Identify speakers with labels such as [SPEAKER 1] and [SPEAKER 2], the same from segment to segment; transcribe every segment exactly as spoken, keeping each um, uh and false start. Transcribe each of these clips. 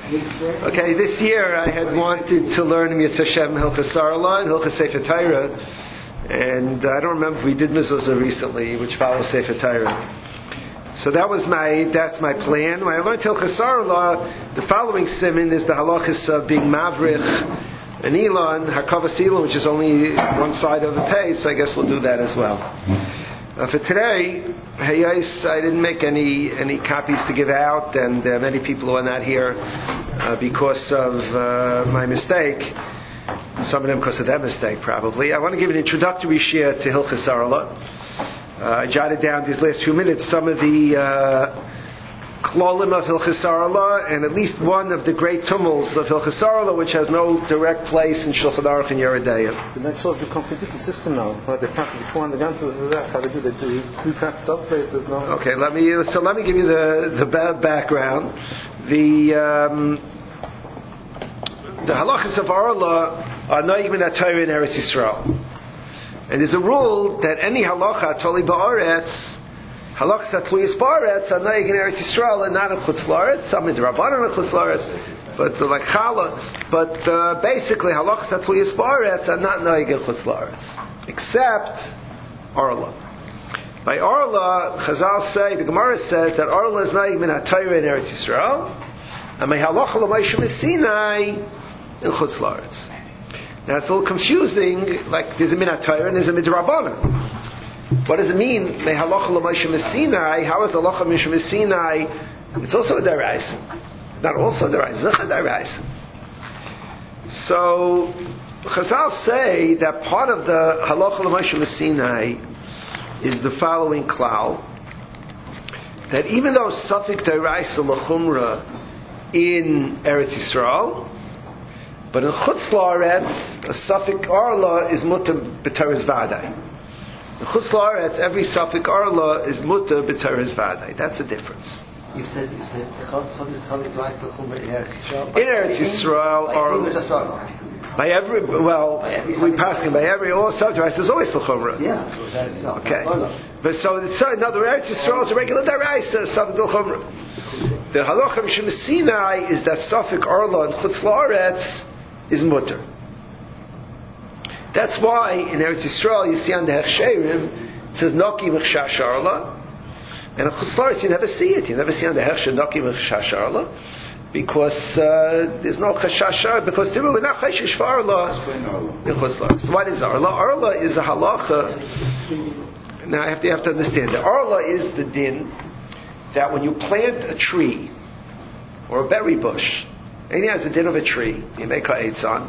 [SPEAKER 1] Okay, this year I had wanted to learn Mitzvah Shem Hilchas Sarla and Hilchas Sefer Torah, and I don't remember if we did Mezuzah recently, which follows Sefer Torah. So that was my that's my plan. When I learned Hilchas Sarla, the following siman is the halachas of being Mavrich and Elon, Hakavas Elon, which is only one side of the page, so I guess we'll do that as well. Uh, for today, Hayais, I didn't make any any copies to give out, and there are many people who are not here uh, because of uh, my mistake. Some of them because of their mistake, probably. I want to give an introductory share to Hilchas Sarla. Uh, I jotted down these last few minutes some of the uh, klolim of Hilchas Sarla, and at least one of the great tumults of Hilchas Sarla, which has no direct place in Shulchan Aruch and Yoreh De'ah.
[SPEAKER 2] The next one becomes a different system now. Right? They practice before the ganze is how they do. They do three practice other places now.
[SPEAKER 1] Okay, let me so let me give you the the background. The um, the halachas of Arla are not even a Torah in Eretz Yisrael, and there's a rule that any halacha toli ba'aretz. Halachas atluyas ba'aretz are noyeg in Eretz Yisrael and not in Chutz La'aretz. Some in Rabbanan in Chutz La'aretz, but uh, like Chala. But uh, basically, halachas atluyas ba'aretz are not noyeg in Chutz La'aretz, except Arla. By Arla, Chazal say, the Gemara says that Arla is noyeg min haTorah in Eretz Yisrael, and by halacha l'Moshe Sinai in Chutz La'aretz. Now it's a little confusing. Like there's a min haTorah and there's a midrabanan. What does it mean? May halacha l'Moshe Sinai? How is halacha Moshe Sinai? It's also a deraisa. Not also a deraisa. It's a deraisa. So Chazal say that part of the halacha l'Moshe Sinai is the following klal: that even though safek deraisa l'chumra in Eretz Yisrael, but in Chutz La'aretz a safek arla is mutar b'teres vadai. In Chutz La'aretz, every safek arla is mutar b'teres vadai. That's the difference.
[SPEAKER 3] You said you said something safek deraisa l'chumra in Eretz Yisrael.
[SPEAKER 1] In Eretz Yisrael, arla. By every well, by every we pass him by every all safek deraisa is always l'chumra.
[SPEAKER 3] Yeah, so that's
[SPEAKER 1] okay. But so it's in other Eretz Yisrael is a regular deraisa safek l'chumra. The halacha Mishum Sinai is that safek arla in Chutz La'aretz is mutar. That's why in Eretz Yisrael you see on the Hechsherim it says Noki Mechshash Arla, and in Chutz La'aretz you never see it. You never see on the Hechsher Noki Mechshash Arla because uh, there's no Chashash Arla, because we're not Chashish for Arla in Chutz La'aretz. So what is Arla? Arla is a halacha. Now I have to, you have to understand that Arla is the din that when you plant a tree or a berry bush, anything has the din of a tree, you make ha'etz on,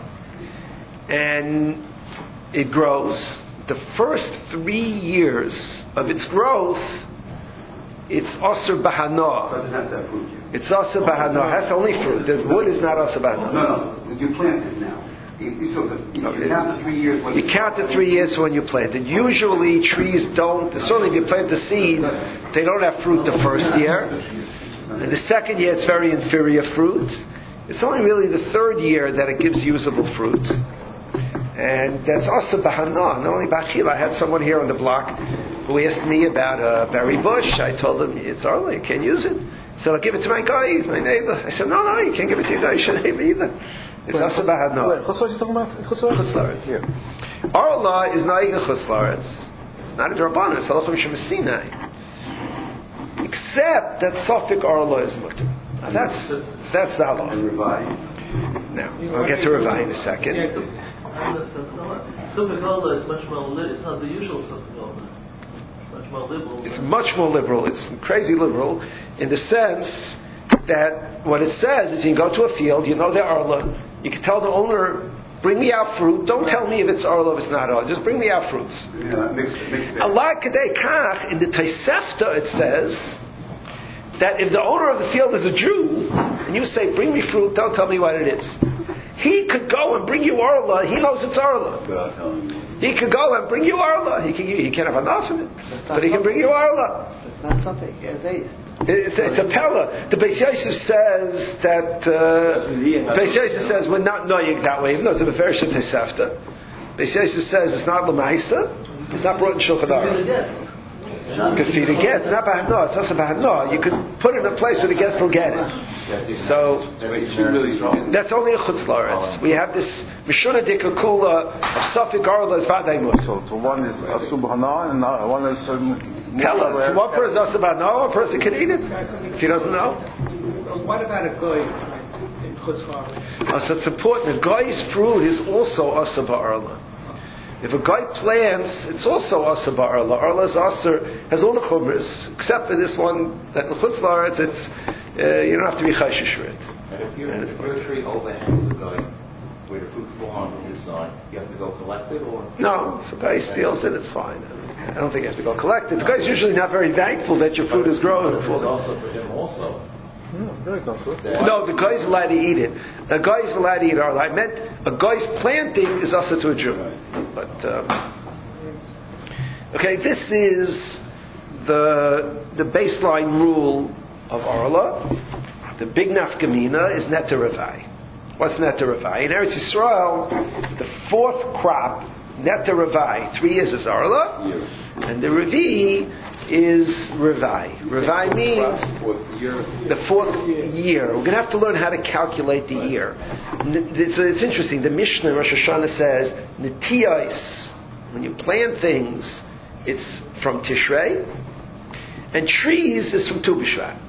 [SPEAKER 1] and it grows. The first three years of its growth, it's asur bahana.
[SPEAKER 4] Doesn't have to have fruit yet.
[SPEAKER 1] It's asur bahana. It has only fruit. The wood is not asur bahana.
[SPEAKER 4] No, no. You plant it now. You, you, so the, you, you count the three years. When
[SPEAKER 1] you count the three years when you plant it. Usually trees don't. Certainly, if you plant the seed, they don't have fruit the first year. And the second year, it's very inferior fruit. It's only really the third year that it gives usable fruit. And that's also bahana, not only bachila. I had someone here on the block who asked me about a berry bush. I told him, it's early, you can't use it. He said, I'll give it to my guy, my neighbor. I said, no, no, you can't give it to your guy, your neighbor either. It's also bahana.
[SPEAKER 2] What's what you're talking about? Chutz
[SPEAKER 1] La'aretz. Yeah. Arla is not even Chutz La'aretz. It's not a drabanan, it's halacha Mishum Sinai. Except that safek arla is mutar. Now that's, that's the halacha.
[SPEAKER 4] And Revai.
[SPEAKER 1] Now, I'll get to Revai in a second.
[SPEAKER 3] Safek arla is much more liberal. It's not the usual safek arla. It's much more liberal.
[SPEAKER 1] It's much more liberal. It's crazy liberal in the sense that what it says is you can go to a field, you know the arla, you can tell the owner, bring me out fruit. Don't tell me if it's arla, if it's not arla. Just bring me out fruits.
[SPEAKER 4] Yeah, mix, mix
[SPEAKER 1] Allah Kadei Kach, in the Tosefta it says that if the owner of the field is a Jew, and you say, bring me fruit, don't tell me what it is. He could go and bring you arla. He knows it's arla. He could go and bring you arla. He can. He can't have enough of it, but he can bring you arla.
[SPEAKER 3] It's not something. Yeah, they.
[SPEAKER 1] It's, it's a pella. The Beis Yosef says that uh, Beis Yosef says we're not knowing that way, even though it's a Meferish Tosefta. Beis Yosef says it's not l'maisa. It's not brought in Shulchan Aruch. You could feed a guest, not bahana. It's also bahana. You could put it in a place where the guest will get it. So that's only a chutz la'aretz. We have this mishuna dikakula of Safik Arla as vadaymut.
[SPEAKER 2] So, so one is asu bahana and one is um,
[SPEAKER 1] Pella. So one person is asu bahana, one person can eat it if he doesn't know.
[SPEAKER 5] What about a goy in chutz la'aretz?
[SPEAKER 1] Oh, so it's important. A guy's fruit is also asu ba'arla. If a guy plants, it's also asa ba'arla. Arla's aser has all the chumras, except for this one that in chutz la'aretz, it's uh, you don't have to be chayshish for it.
[SPEAKER 6] And if, you, if your tree overhangs a guy where the fruit falls on his side, you have to go collect it, or
[SPEAKER 1] no? If a guy steals it, it's fine. I don't think you have to go collect it. The guy's usually not very thankful that your fruit is growing.
[SPEAKER 6] It's also for him also.
[SPEAKER 2] no, there is no fruit.
[SPEAKER 1] No, the guy's allowed to eat it. The guy's allowed to eat arla. I meant a guy's planting is also to a Jew. But um, okay, this is the the baseline rule of arla. The big nafkamina is neta ravai. What's neta ravai? In Eretz Yisrael, the fourth crop neta ravai, three years is arla, and the revi is ravai. Ravai means the fourth year. We're going to have to learn how to calculate the year. It's, it's interesting. The Mishnah in Rosh Hashanah says netiyos. When you plant things, it's from Tishrei, and trees is from Tu B'Shvat.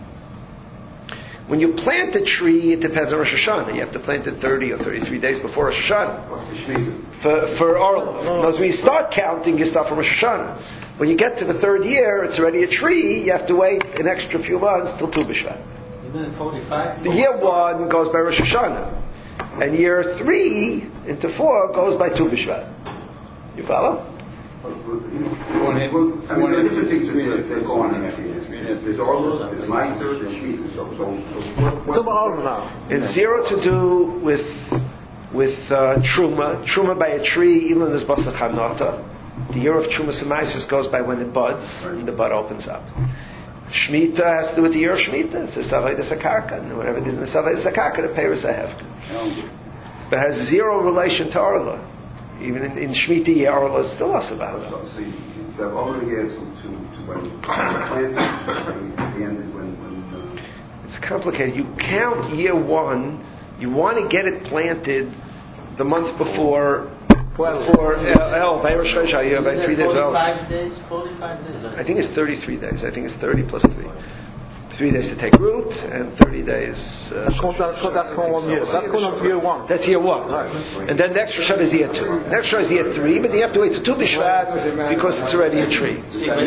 [SPEAKER 1] When you plant a tree, it depends on Rosh Hashanah. You have to plant it thirty or thirty-three days before Rosh Hashanah. For, for Arla. No, when you start counting, you start from Rosh Hashanah. When you get to the third year, it's already a tree, you have to wait an extra few months till Tu B'Shvat.
[SPEAKER 5] You mean forty-five?
[SPEAKER 1] The year one goes by Rosh Hashanah. And year three into four goes by Tu B'Shvat. You follow?
[SPEAKER 4] I mean, there are different things that that go on in that. There's Orlos, there's Meiser, there's Shmita. So, so, so what?
[SPEAKER 1] It's zero to do with with uh, Truma. Truma by a tree, Ilan is Basach Hanata. The year of Truma Semaisis goes by when it buds, and the bud opens up. Shmita has to do with the year of Shmita. It's a Savaydas HaKarka. And whatever it is in the Savaydas HaKarka, the Peiros HaHefka. But it has zero relation to Arla. Even in, in Shemitah year, Arla is still us about it.
[SPEAKER 4] So, so you have over here to, to, to when you plant, at the end is when... when uh,
[SPEAKER 1] it's complicated. You count year one, you want to get it planted the month before... Before El, by Rosh Hashanah, by three days.
[SPEAKER 3] forty-five days, forty-five days.
[SPEAKER 1] I think it's thirty-three days. I think it's thirty plus three. Three days to take root and thirty days. Uh,
[SPEAKER 2] that's, that's, that's called year. That's called year one.
[SPEAKER 1] That's year one. Right. And then next Rosh Hashanah is year two. Next Rosh Hashanah is year three, but you have to wait to Tu B'Shvat because it's already a tree.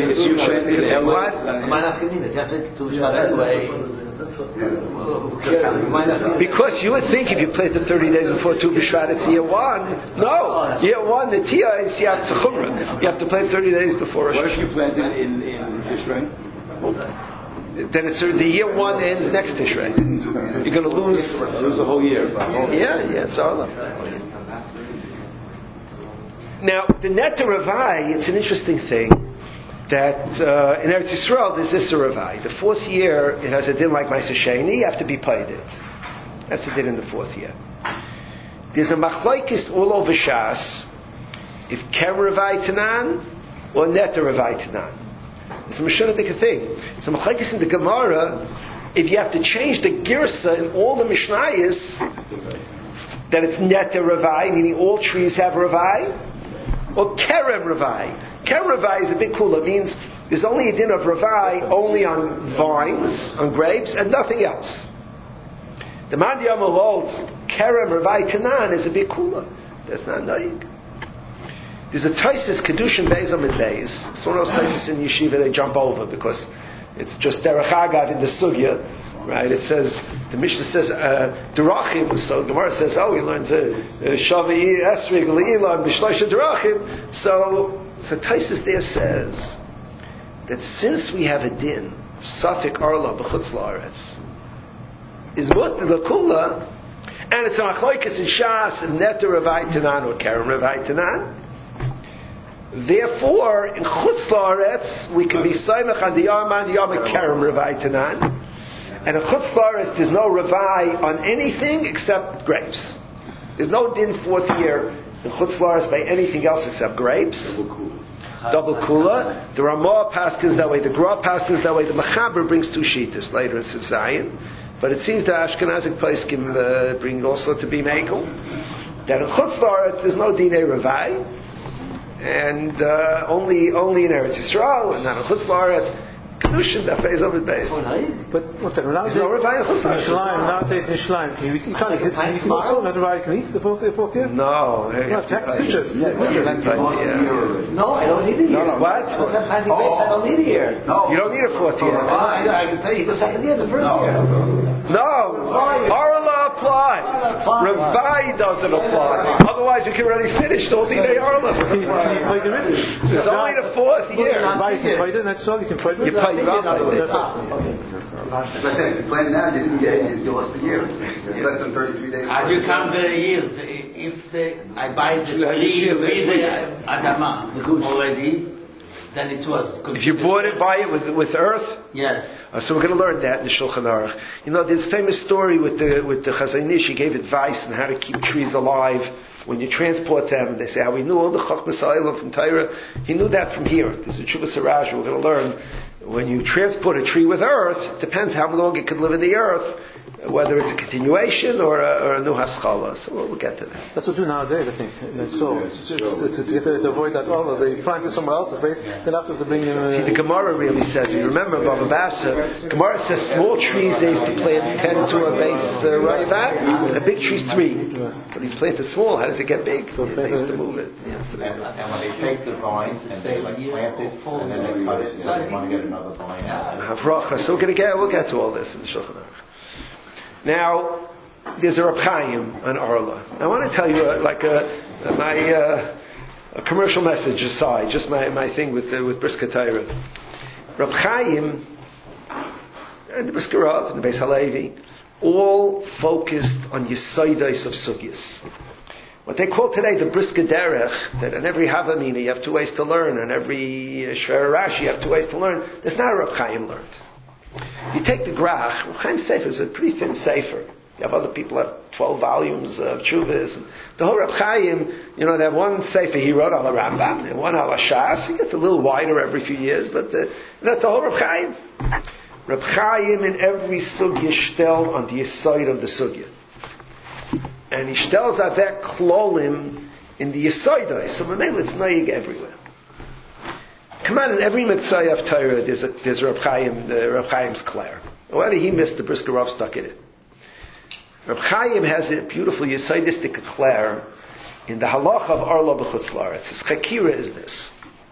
[SPEAKER 1] What? Because you would think if you planted thirty days before Tu B'Shvat, it's year one. No, year one the Tia is Yat Tzachumra. You have to plant thirty days before Rosh Hashanah.
[SPEAKER 6] What if you planted in in Tishrei?
[SPEAKER 1] Then it's the year one ends next Tishrei. You're going to lose
[SPEAKER 6] lose the whole year.
[SPEAKER 1] Yeah, yeah, it's all. Now the Neta Ravai, it's an interesting thing that uh, in Eretz Yisrael there's this Ravai. The fourth year it has a din like Ma'aser Sheni. You have to be paid it. That's a din in the fourth year. There's a machlokes all over Shas if Ker Ravai Tanan or Neta Ravai Tanan. It's a Mishnah thing. So machlokes in the Gemara, if you have to change the girsa in all the Mishnayos, that it's Neta Ravai, meaning all trees have Ravai, or Kerem Ravai. Kerem Ravai is a big kula. It means there's only a din of Ravai only on vines, on grapes, and nothing else. The Mandiyam holds Kerem Ravai Tanan is a big kula. That's not noig. There's a Taisis Kedushin Beis Amid Beis. It's one of those places in Yeshiva they jump over because it's just Derech Agav in the Sugya, right? It says, the Mishnah says, Derachim, so the Gemara says, oh, he learns Shavi Esrig Le'ilah B'Shloisha Derachim. So, so Taisis there says that since we have a din, Safik Arla B'Chutz La'aretz, is what the Kula, and it's a machlokes in Shas, and Neta Ravai Tanan or Kerem Ravai Tanan. Therefore, in Chutz La'aretz, we can be Saimach on the Yom and Yom Kerem Ravai Tanan. And in Chutz La'aretz, there's no Ravai on anything except grapes. There's no din fourth year in Chutz La'aretz by anything else except grapes. double kula. The Ramah paskins that way, the Gra paskins that way, the Mechaber brings two shitas later in Sif Zayin. But it seems that Ashkenazic Paiskim uh, bring also to be Mekel. That in Chutz La'aretz there's no Dinei Ravai, and uh, only only in Eretz Yisrael, and not in Chutz La'aretz. Kedushin that pays over the base.
[SPEAKER 2] But what's that? Now
[SPEAKER 1] there's no Ravai in Chutz La'aretz.
[SPEAKER 2] Nowadays in Shleim, can you eat? You can't eat. You can also not Ravai can eat the fourth the fourth year.
[SPEAKER 1] No.
[SPEAKER 2] No, tax teacher.
[SPEAKER 3] No, I don't need a year.
[SPEAKER 1] No, no. What?
[SPEAKER 3] I don't need a year.
[SPEAKER 4] No.
[SPEAKER 1] You don't need a fourth year.
[SPEAKER 3] I, I can tell you the second year, the first year.
[SPEAKER 1] No, Arla applies. Ravai doesn't apply. Otherwise, you can already finish the Dinei Arla. It's only the fourth year.
[SPEAKER 2] You can play it. That's all. You can play it.
[SPEAKER 1] You play it.
[SPEAKER 4] As I said, if you plan now, you didn't get it, you lost a year. It's less than thirty-three days.
[SPEAKER 7] How do you count the years? If the, I buy the tree with the Adama already, then it was.
[SPEAKER 1] If you bought it, buy it with with earth.
[SPEAKER 7] Yes.
[SPEAKER 1] Uh, so we're going to learn that in the Shulchan Aruch. You know, there's a famous story with the with the Chazon Ish. He gave advice on how to keep trees alive when you transport them. They say how he knew all the Chachmas Ha'olam from Torah. He knew that from here. There's a Chuvas Haraj. We're going to learn when you transport a tree with earth. It depends how long it could live in the earth, whether it's a continuation or a, or a new haskala. So we'll, we'll get to that.
[SPEAKER 2] That's what we do nowadays, I think. That's so. To, to, to, to avoid that, all they find it somewhere else. Then after to bring them. Uh,
[SPEAKER 1] See, the Gemara really says. You remember Baba Bassa? Gemara says small trees they used to plant ten to a base uh, right back, and a big tree's three. But he's planted small. How does it get big?
[SPEAKER 2] So
[SPEAKER 1] they used to move it. Yeah, so
[SPEAKER 6] and, and when they take the vines and they like plant it and then they cut it, so they want to get another vine out.
[SPEAKER 1] Havracha. So we're going to get. We'll get to all this in the Shulchan Aruch. Now, there's a Reb Chaim on Arla. I want to tell you, uh, like a, uh, my uh, a commercial message aside, just my, my thing with uh, with Brisker Torah. Reb Chaim and the Brisker Rav and the Beis Halevi all focused on Yesodos of Sugyas. What they call today the Brisker Derech, that in every Havamina you have two ways to learn, and every uh, Shver Rashi you have two ways to learn. That's not what Reb Chaim learned. You take the Grach, Reb Chaim's Sefer is a pretty thin Sefer. You have other people who have twelve volumes of Chuvas. The whole Reb Chaim, you know, that one Sefer he wrote on the Rambam, and one on Shas. He gets a little wider every few years, but the, that's the whole Reb Chaim. Reb Chaim in every Sugya shtel on the side of the Sugya. And he shtels out that klolim in the Yesoidos. So Mamela it's noyig everywhere. Come on, in every mitzvah of Torah, there's a there's a Reb Chaim, the Reb Chaim's Clare. Whether he missed, the Brisker Rav stuck in it. Reb Chaim has a beautiful Yesodistic Clare in the halacha of Arla b'chutz la'aretz. His chakira is this: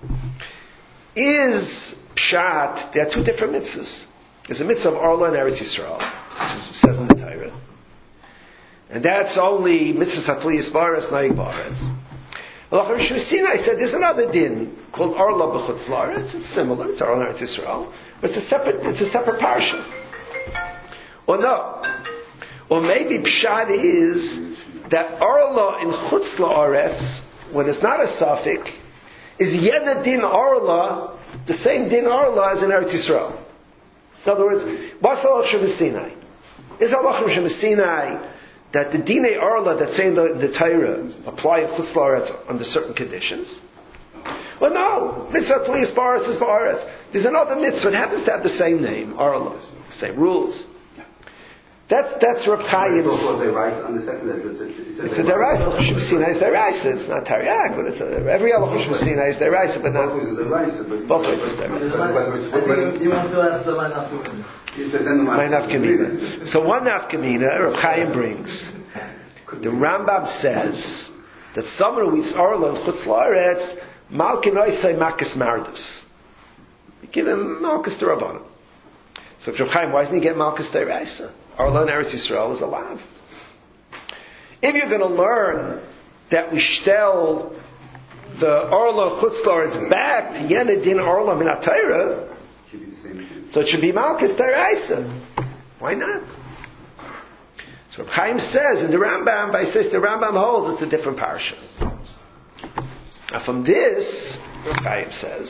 [SPEAKER 1] is pshat? There are two different mitzvahs. There's a mitzvah of Arla and Eretz Yisrael, which is, says in the Torah, and that's only mitzvah tatliyas ba'aretz naig ba'aretz. Halacha Rishon Sinai said there's another din called Arla b'chutz la'aretz. It's similar to Arla and Eretz Yisrael, but it's a separate it's a separate parsha. Or no, or maybe pshat is that Arla in chutz la'aretz, when it's not a suffix, is yena din Arla, the same din Arla as in Eretz Yisrael. In other words, what's Halacha Rishon Sinai? Is Halacha Rishon Sinai that the Dinei Arla that say in the, the Torah apply in Chutz La'aretz under certain conditions? Well, no. Mitzvah Tliyas Ba'aretz is Ba'aretz. There's another mitzvah. It happens to have the same name, Arla. Same rules. That's that's Reb Chaim's.
[SPEAKER 4] It's also a deraisa on the second. It's a,
[SPEAKER 1] it's a deraisa. Halacha Rishon Sinai is deraisa. It's not Tariag, but it's a, every Halacha Rishon Sinai is deraisa, but not. Both ways is deraisa.
[SPEAKER 3] You want to ask the my nafkamina.
[SPEAKER 1] My nafkamina. So one nafkamina Reb Chaim brings. The Rambam says that someone who eats Arla and Chutz La'aretz, Malkin Oisai Makas Mardus. You give him Malkas to Rabbanim. So Reb Chaim, why doesn't he get Malkas deraisa? Arla and Eretz Yisrael is allowed. If you're going to learn that we shtel the Arla Chutz La'aretz back to Yena Din Arla Min HaTorah, so it should be Malkas deraisa. Why not? So Reb Chaim says in the Rambam, by says the Rambam holds it's a different parsha. Now from this, Reb Chaim says,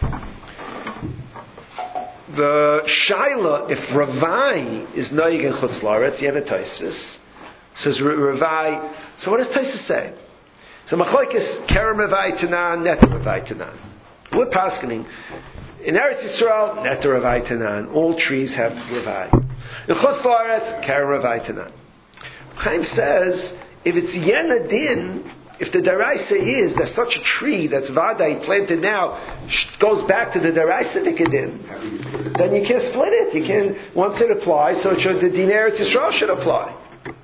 [SPEAKER 1] the Shaila, if Ravai is Noyig in Chutz La'aretz, Yena Tosfos says Ravai. So what does Tosfos say? So Machlokes Kerem Ravai Tanan, Net Ravai Tanan. We're paskening. In Eretz Yisrael, Neter Ravai Tanan. All trees have Ravai. In Chutz La'aretz, Karen Ravai Tanan. Chaim says, if it's Yena Din, if the Daraisa is that such a tree that's Vadai planted now goes back to the Daraisa Din, then you can't split it. You can once it applies, so it should, the Din Eretz Yisrael should apply.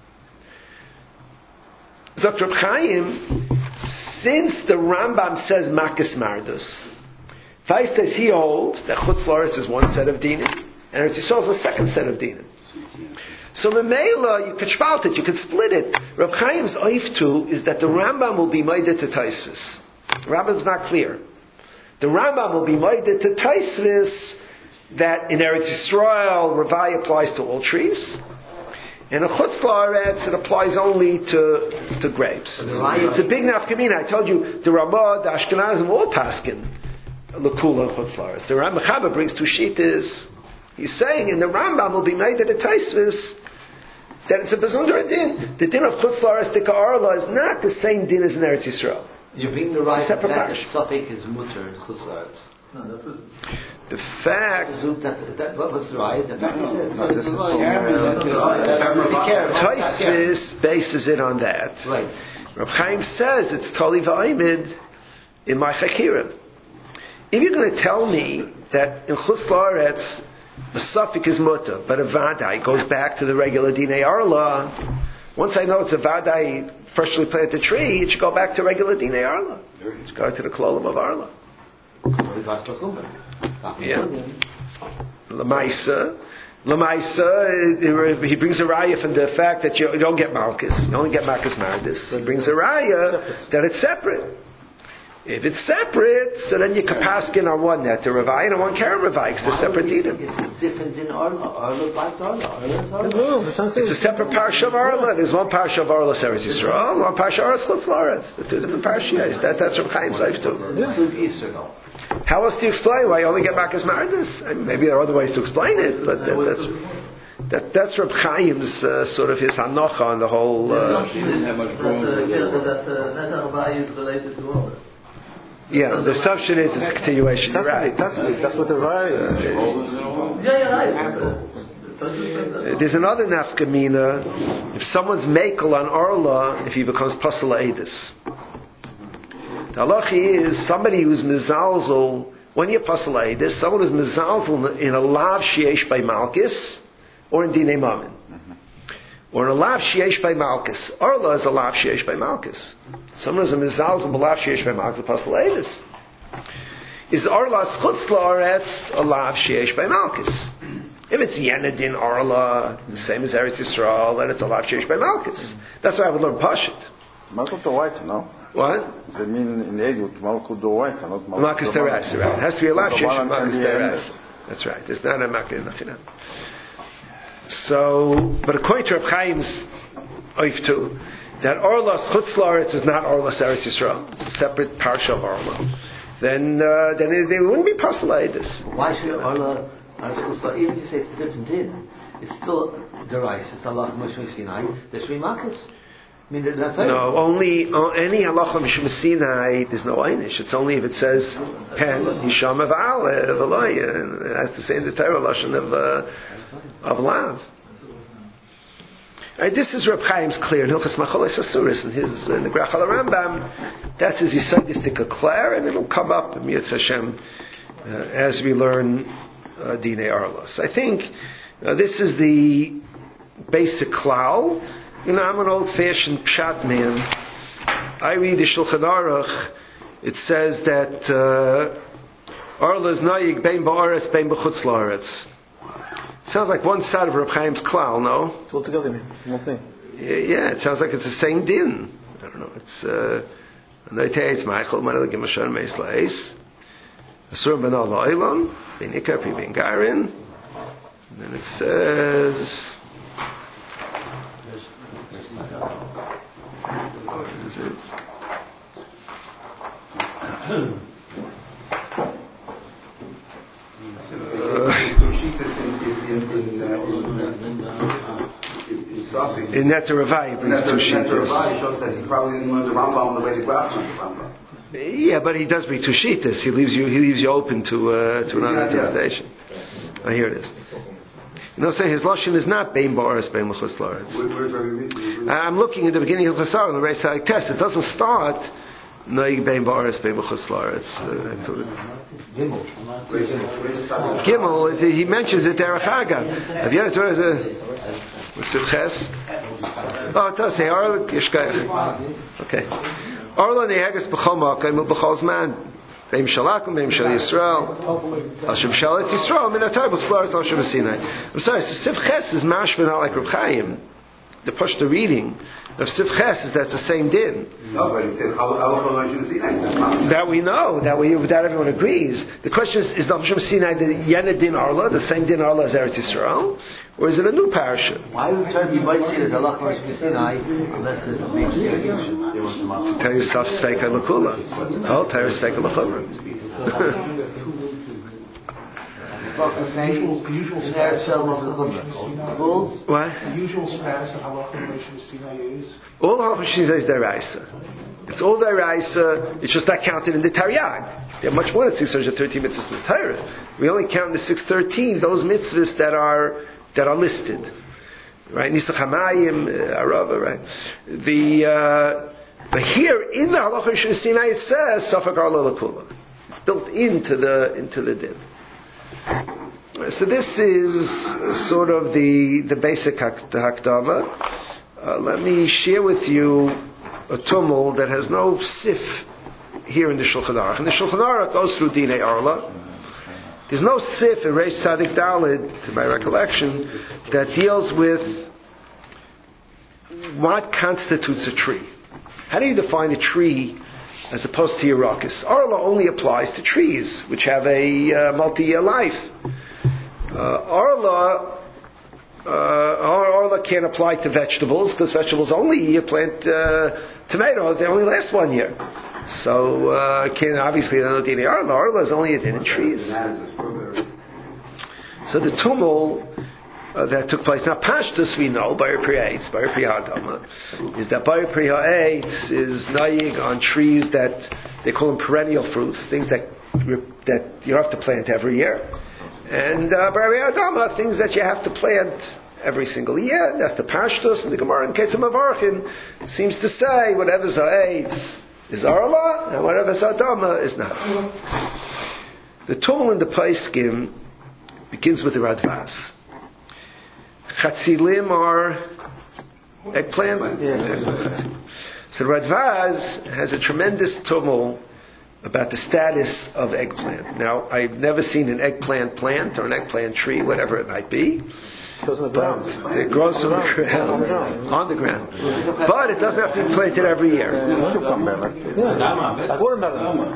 [SPEAKER 1] Zok Reb Chaim, since the Rambam says Makas Mardus, Feist says he holds that Chutz La'aretz is one set of dinim, and Eretz Yisrael is a second set of dinim. So Memela, you could spalt it, you could split it. Reb Chaim's oiftu is that the Rambam will be made to Taisvis. The Rambam's not clear. The Rambam will be made to Taisvis that in Eretz Yisrael, Ravai applies to all trees. And in Chutz La'aretz, it applies only to, to grapes. It's a big nafkamina. I told you, the Ramah, the Ashkenazim, all paskin. L'kula and Chutz La'aretz. The Rambam brings two shittas. He's saying, in the Rambam will be made at a Taisvis, that it's a Bezunder din. The din of Chutz La'aretz Tika Arla is not the same din as in Eretz Yisrael.
[SPEAKER 8] You bring the right
[SPEAKER 1] that
[SPEAKER 8] that Suffolk is mutter in Chutz La'aretz.
[SPEAKER 3] No, that was...
[SPEAKER 1] The fact...
[SPEAKER 8] That, that, what was right? The fact is it.
[SPEAKER 1] Taisvis bases it on that.
[SPEAKER 8] Right.
[SPEAKER 1] Reb Chaim says it's Tali V'Aimid in my Chakira. If you're going to tell me that in Chutz La'aretz the suffix is mutter, but a vadai goes back to the regular dinei arla. Once I know it's a vadai freshly planted tree, it should go back to regular dinei arla. It's going to the klolim of arla. Yeah. Lamaisa, Lamaisa, he brings a raya from the fact that you don't get malchus, you only get malchus mardis. He brings a raya that it's separate. If it's separate, so then you can pass in on one net to Ravai and on one Karen Ravai, because they're separate dinim.
[SPEAKER 8] It's different in Arla. Arla like Arla. Arla is Arla.
[SPEAKER 1] It's a separate parsha of Arla. There's one parsha of Arla Eretz Yisrael, one parsha of Arla Chutz La'aretz. The two different parshas. That, that's Reb Chaim's life too. How else do you explain why you only get back as Mardis? I mean, maybe there are other ways to explain it, but that, that's that, that's Reb Chaim's uh, sort of his hanocha on the whole. Uh,
[SPEAKER 3] that Neter Ravai is related to Arla.
[SPEAKER 1] Yeah, the assumption is it's a continuation. You're right.
[SPEAKER 2] That's, that's what the right is.
[SPEAKER 3] Yeah, you're right.
[SPEAKER 1] There's another nafkamina. If someone's makel on Arla, if he becomes pasal edis. The halachi is somebody who's mizalzel, when you're pasal edis, someone who's mizalzel in a lav sheyesh by malchus, or in dinei mamin. Or in a lav sheyesh by malchus. Arla is a lav sheyesh by malchus. Someone who's a mizalzel b'lav sheyesh by malchus, pasal edis. Is Arla Chutz La'aretz a lav sheyesh by malchus? If it's Yenadin Arla, the same as Eretz Yisrael, then it's a lav sheyesh by malchus. That's why I would learn Pashut.
[SPEAKER 9] Malchus Doraita, no?
[SPEAKER 1] What?
[SPEAKER 9] They mean in Edut, Malchus Doraita, not
[SPEAKER 1] Malchus Teres, right? It has to be a lav sheyesh by malchus Teres. That's right. It's not a malchus nothing. So, but according to Reb Chaim's oiftu, that Arla Chutz La'aretz is not Arla Eretz Yisrael, it's a separate parsha of Arla. Then, uh, then it, it wouldn't be possible like this.
[SPEAKER 8] Why should Arla, even if you say it's a different din, it's still the rice. It's Allah Moshe Sinai. There's three makas. I mean, that's
[SPEAKER 1] no, only uh, any halacha mishum Sinai. There's no einish. It's only if it says pen Yisham Aval V'loy. It has to say in the Torah lashon of uh, of lav. Right, this is Reb Chaim's clear in Hilchos Macholes Asuris in his in the Grach al Rambam. That's his Yisodistic Eclair, and it'll come up in Yitz Hashem uh, as we learn uh, Dinei Arlos. I think uh, this is the basic klal. You know, I'm an old-fashioned pshat man. I read the Shulchan Aruch. It says that uh, Arla is nayig bein ba'aretz bein b'chutz la'aretz. Sounds like one side of Reb Chaim's klal, no?
[SPEAKER 2] It's all together, one thing.
[SPEAKER 1] Yeah, it sounds like it's the same din. I don't know. It's uh, Noitei Michael, Manel Gimashon Meis La'is, Asur Ben Al La'ilon, Ben Ikar Pi Ben Garin, and then it says. What is it? In Neter Ravai, he brings two sheets.
[SPEAKER 4] Neter Ravai shows that he probably didn't learn the Rambam the way the Graf learned the Rambam.
[SPEAKER 1] Yeah, but he does bring two shitas. He leaves you. He leaves you open to uh, to another interpretation. Oh, here it is. You know, saying his lashon is not bein ba'aretz bein l'chutz la'aretz. I'm looking at the beginning of the Chasar in the Reis HaTest. It doesn't start noig bein ba'aretz bein l'chutz la'aretz. Gimel. It, he mentions it derech Haggav. Have you ever heard of the Sivches? Oh, it does say Arla Yishkayach. Okay. Arla ne'eges b'chol makom u'b'chol zman. Beim Shalakum, Beim Shal Yisrael, Hashem Shalat Yisrael, Min Atar B'Flaret Hashem Sinai. I'm sorry, so Sif Ches is mashma not like Reb Chaim. The push the reading of Sif Ches is that's the same din.
[SPEAKER 4] No, but it says Hashem Sinai.
[SPEAKER 1] That we know, that we that everyone agrees. The question is: is the Hashem Sinai the Yena Din Arla, the same Din Arla as Eretz Yisrael, or is it a new parasha?
[SPEAKER 8] Why would you might see it as Allah Hashem Sinai unless it makes you a
[SPEAKER 1] Tell yourself Sveika L'Kula. Oh, tell yourself Sveika L'Chumra.
[SPEAKER 5] The usual, the usual status of
[SPEAKER 1] What?
[SPEAKER 5] The usual status of halacha Moshe Sinai is?
[SPEAKER 1] All halacha Sinai is deraisa. It's all deraisa. It's just not counted in the Taryag. There are much more than six hundred thirteen mitzvahs in the Torah. We only count in the six hundred thirteen those mitzvahs that are that are listed, right? Nisach Hamayim, Arava, right? The uh, but here in the halacha Sinai it says Safak Arla L'Kula. It's built into the into the din. So this is sort of the the basic hakdama. Uh, let me share with you a tumul that has no sif here in the Shulchan Aruch. And the Shulchan Aruch goes through Dinei Arla. There's no sif in Reish Tzadik Daled, to my recollection, that deals with what constitutes a tree. How do you define a tree as opposed to Yerakis? Arla only applies to trees which have a uh, multi-year life. Uh, Arla, uh, Arla can't apply to vegetables because vegetables only you plant uh, tomatoes; they only last one year. So uh, can obviously not do Arla. Arla is only a din in trees. So the tumul Uh, that took place. Now, Pashtus we know, Bayer Priya Eitz, Bayer Priya Adama, is that Bayer Priya Eitz is naig on trees that they call them perennial fruits, things that that you have to plant every year. And uh, Bayer Priya Adama, things that you have to plant every single year. That's the Pashtus, and the Gemara in Ketzim Avarchin seems to say whatever's Eitz is Arla, and whatever's Adama is not. The tumul in the Paiskim begins with the Radvaz. Chatzilim are eggplant. Yeah. So Radvaz has a tremendous tumul about the status of eggplant. Now, I've never seen an eggplant plant or an eggplant tree, whatever it might be.
[SPEAKER 2] It grows on the ground.
[SPEAKER 1] It grows on the ground. On the ground. But it doesn't have to be planted every year.
[SPEAKER 2] Yeah. Like watermelon.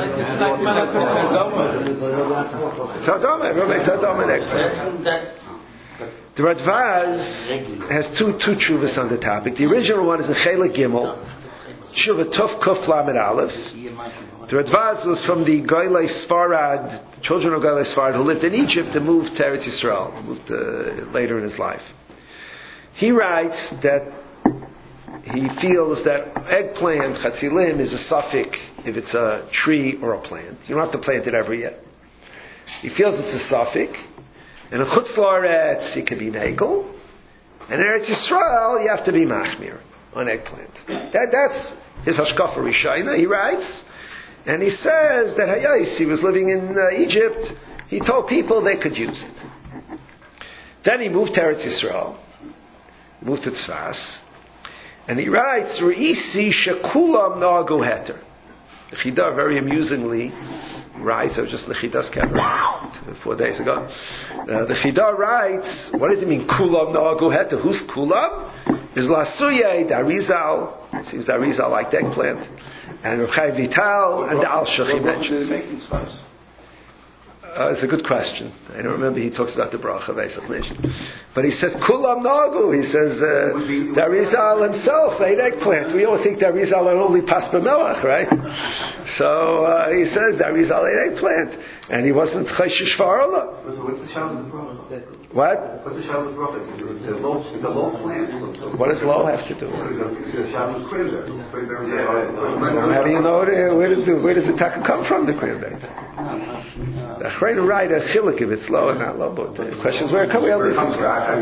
[SPEAKER 1] It's Adama. Everyone makes Adama an eggplant. The Radvaz has two two tshuvas on the topic. The original one is in Chelik Gimel, tshuva Tuf Kuf Lamed Aleph. The Radvaz was from the Goylei Sfarad, children of Goylei Sfarad, who lived in Egypt and moved to Eretz Yisrael, moved uh, later in his life. He writes that he feels that eggplant, chatzilim, is a suffix if it's a tree or a plant. You don't have to plant it every year. He feels it's a suffix. And in Chutz La'aretz, it can be Nagel. And in Eretz Yisrael, you have to be Machmir on eggplant. That, that's his Hashkafa Rishayna, he writes. And he says that Hayais, he was living in uh, Egypt, he told people they could use it. Then he moved to Eretz Yisrael, moved to Tzfas, and he writes, Re'isi Shekulam Na'agu Heter. The Chidah very amusingly writes, I was just in the Chidah's Kever four days ago. Uh, the Chidah writes, what does it mean, Kulam Na'agu Heter? Who's Kulam? Is Lasuye, Darizal, it seems Darizal liked eggplant, and Rechai Vital, and the Al-Shach he mentions. Uh, it's a good question. I don't remember he talks about the bracha of Eisach Nation. But he says, Kulam Nagu. He says, uh, Darizal himself ate eggplant. We all think Darizal are only Paspa Melech, right? So uh, he says, Darizal ate eggplant. And he wasn't Chayshish Farala.
[SPEAKER 4] What's the Shalom of the Bracha?
[SPEAKER 1] What?
[SPEAKER 4] What's the Shalom of the Bracha? It's a low, it's a low plant.
[SPEAKER 1] What does low have to do?
[SPEAKER 4] It's a Shalom of cranberry.
[SPEAKER 1] How do you know it? Where does, the, where does the taka come from, the cranberry? The Achrayim write a chilik if it's low or not low, but the question is where it comes from.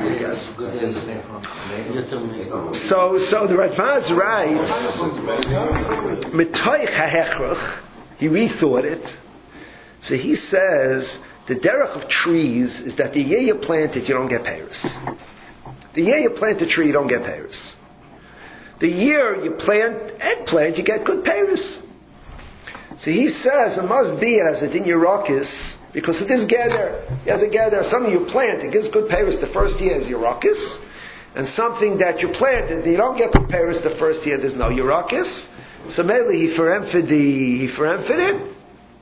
[SPEAKER 1] So, so the Radvaz writes, Mitoich ha'hechrach, he rethought it. So he says, the derech of trees is that the year you plant it, you don't get payers. The year you plant a tree, you don't get payers. The year you plant eggplant, you get good payers. So he says it must be as it in Yerakis, because it is gather. He has a gather. Something you plant, it gives good payers the first year is Yerakis, and something that you planted, you don't get good payers the first year, there's no Yerakis. So mainly he foremfid the he foremfid it.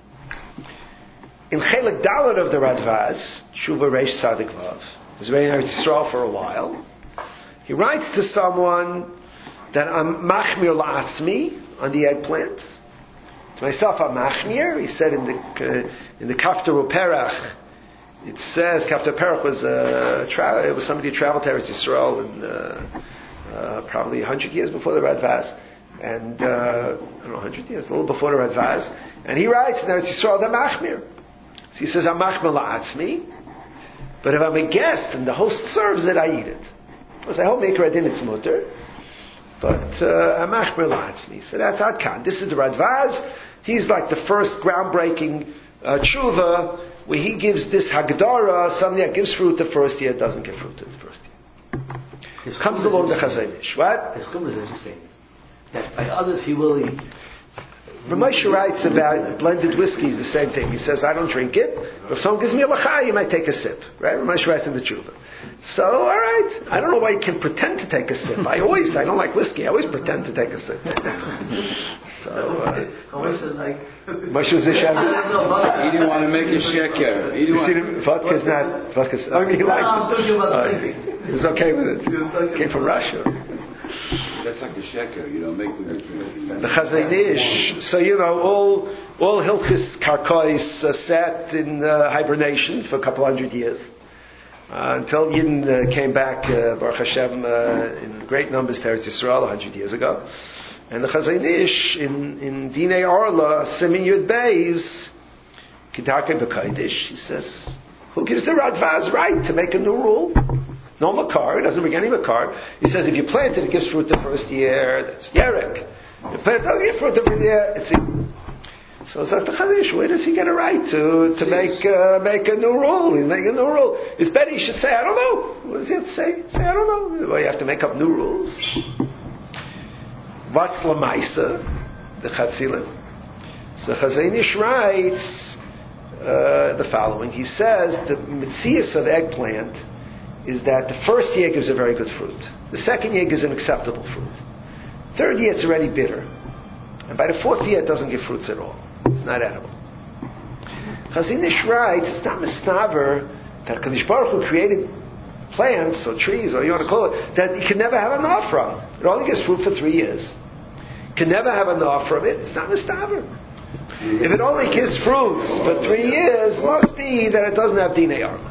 [SPEAKER 1] In Chelik Dalet of the Radvaz, Shuva Reish Tzadik Vav, he was very Eretz Yisrael for a while. He writes to someone that I'm machmir la'atzmi on the eggplant. To myself, I'm machmir. He said in the uh, in the Kaftar Uperach, it says Kaftar Uperach was a tra- it was somebody who traveled to Eretz Yisrael in uh, uh, probably a hundred years before the Radvaz, and uh, I don't know, hundred years, a little before the Radvaz, and he writes in Eretz Yisrael that machmir. So he says I'm machmir la'atzmi, but if I'm a guest and the host serves it, I eat it. Because I hope Mikra Din it's mutter. But I'm machmir la'atzmi. So that's Adkan. This is the Radvaz. He's like the first groundbreaking uh, tshuva where he gives this Hagdara, something that gives fruit the first year, doesn't give fruit the first year.
[SPEAKER 8] His
[SPEAKER 1] Comes along the Chazon Ish. What?
[SPEAKER 8] His Chum is interesting. That by others he will eat.
[SPEAKER 1] Ramosha writes about blended whiskey, the same thing. He says, I don't drink it, but if someone gives me a lachai, you might take a sip. Right? Ramosha writes in the tshuva. So, alright. I don't know why you can pretend to take a sip. I always, I don't like whiskey, I always pretend to take a sip. So, uh, Moshe was a Shabbos.
[SPEAKER 10] He didn't want to make a sheker. He didn't
[SPEAKER 1] You see, the vodka's not, vodka's, I mean, he liked it. Uh, he was okay with it. Came from Russia.
[SPEAKER 10] That's like a sheker, you don't make the drink.
[SPEAKER 1] The Chazon Ish, so you know, all all Hilchis Karkois uh, sat in uh, hibernation for a couple hundred years uh, until Yidden uh, came back, uh, Baruch Hashem, uh, in great numbers to Eretz Yisrael a hundred years ago. And the Chazon Ish in in Dinei Arla Simin Yud Beis Kidarke B'Kodesh, he says, who gives the Radvaz right to make a new rule? No makar, it doesn't bring any makar. He says if you plant it, it gives fruit the first year, that's yerek. If you plant it, doesn't give fruit the first year, it's so it's like the Chazon Ish, where does he get a right to, to make uh, make a new rule? He's making a new rule. It's better he should say, I don't know. What does he have to say? Say, I don't know. Well, you have to make up new rules. What's Lamaisa? The Chatzilim. So Chazon Ish writes uh, the following. He says the mitzias of eggplant is that the first year gives a very good fruit. The second year gives an acceptable fruit. Third year it's already bitter. And by the fourth year it doesn't give fruits at all. It's not edible. Chazon Ish writes, it's not mistaver that Kadosh Baruch Hu created plants or trees or you want to call it, that you can never have enough from. It only gives fruit for three years. You can never have enough from it. It's not mistaver. If it only gives fruits for three years, must be that it doesn't have dinei arma.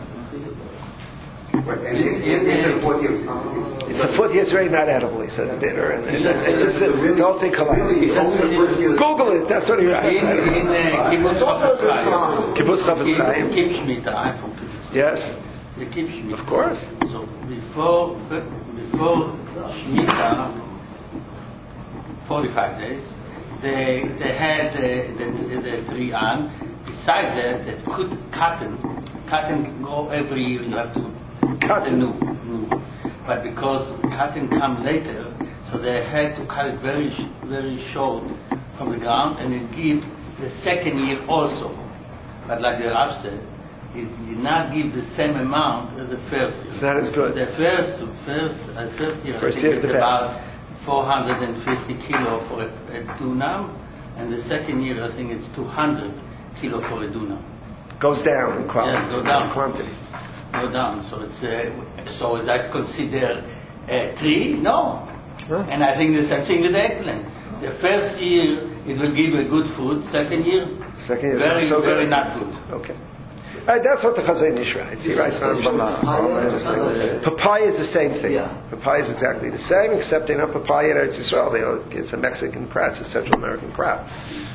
[SPEAKER 4] It's the fourth year.
[SPEAKER 1] It's the fourth year, it's really not edible. He says bitter, and, and, and, and this is the whole thing collapses. Google it. That's what he writes.
[SPEAKER 7] In Kibbutz Chaim.
[SPEAKER 1] Kibbutz Chaim.
[SPEAKER 7] Kibbutz Shmita. From Kibbutz.
[SPEAKER 1] Yes.
[SPEAKER 7] The Kibbutz Shmita.
[SPEAKER 1] Of course.
[SPEAKER 7] So before before Shmita, forty-five days, they they had the the, the three an. Besides that, that could cotton cotton go every year. You have to. Cotton new, new, but because cotton come later, so they had to cut it very, very short from the ground, and it give the second year also. But like the Rav said, it did not give the same amount as the first year.
[SPEAKER 1] That is good.
[SPEAKER 7] The first, first, uh, first year,
[SPEAKER 1] first
[SPEAKER 7] I think
[SPEAKER 1] year
[SPEAKER 7] it's about four hundred fifty kilo for a, a dunam, and the second year I think it's two hundred kilo for a dunam.
[SPEAKER 1] Goes down in quality.
[SPEAKER 7] Yeah, goes down.
[SPEAKER 1] In quantity.
[SPEAKER 7] go down. So it's uh, so that's considered a tree? No. Huh? And I think the same thing with the eggplant. The first year it will give a good fruit. Second year,
[SPEAKER 1] second year
[SPEAKER 7] very
[SPEAKER 1] so
[SPEAKER 7] very
[SPEAKER 1] good.
[SPEAKER 7] not good.
[SPEAKER 1] Okay. All right, that's what the Chazon Ish writes. He writes on papaya. Papaya is the same thing. Yeah. Papaya is exactly the same, except they're not papaya in Eretz Yisrael. They are, it's a Mexican crop. It's a Central American crop.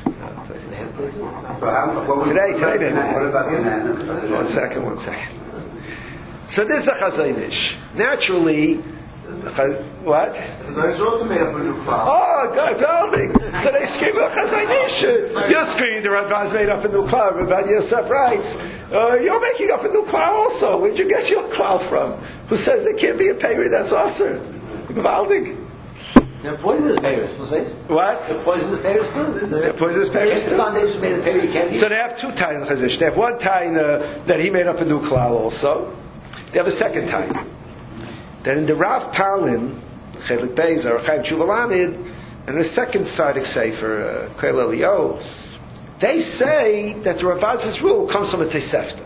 [SPEAKER 4] So how, what was
[SPEAKER 1] today, today, maybe.
[SPEAKER 4] What about banana?
[SPEAKER 1] One second, one second. So this is the Chazon Ish. Naturally, what? Oh, God, building. So they scream, oh, Chazon Ish. You're screaming the Radbaz made up a new klal. Rabbi Yosef writes, uh, you're making up a new klal also. Where'd you get your klal from? Who says there can't be a peri that's also? Building.
[SPEAKER 8] They're poisonous pears, no says?
[SPEAKER 1] What?
[SPEAKER 8] They're poisonous pears too.
[SPEAKER 1] They're poisonous pears too.
[SPEAKER 8] Made a peri,
[SPEAKER 1] so they have two taina chazish. They have one taina that he made up a new klal also. They have a second taina. That in the Rav Palim, Chelik Beis, or Chaim Tshuva Lamed, and the second side of Sefer, uh, Koel Elio, they say that the Ravaz's rule comes from a Tosefta.